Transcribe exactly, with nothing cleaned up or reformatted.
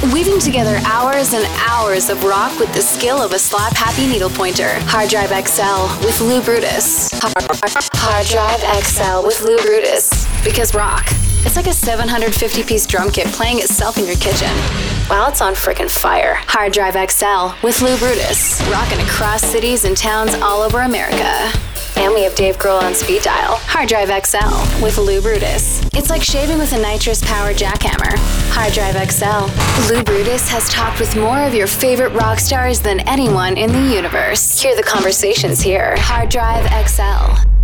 weaving together hours and hours of rock with the skill of a slap-happy needle pointer. Hard Drive X L with Lou Brutus. Hard Drive X L with Lou Brutus. Because rock, it's like a seven hundred fifty piece drum kit playing itself in your kitchen while it's on frickin' fire. Hard Drive X L with Lou Brutus. Rocking across cities and towns all over America. And we have Dave Grohl on speed dial. Hard Drive X L with Lou Brutus. It's like shaving with a nitrous-powered jackhammer. Hard Drive X L. Lou Brutus has talked with more of your favorite rock stars than anyone in the universe. Hear the conversations here. Hard Drive X L.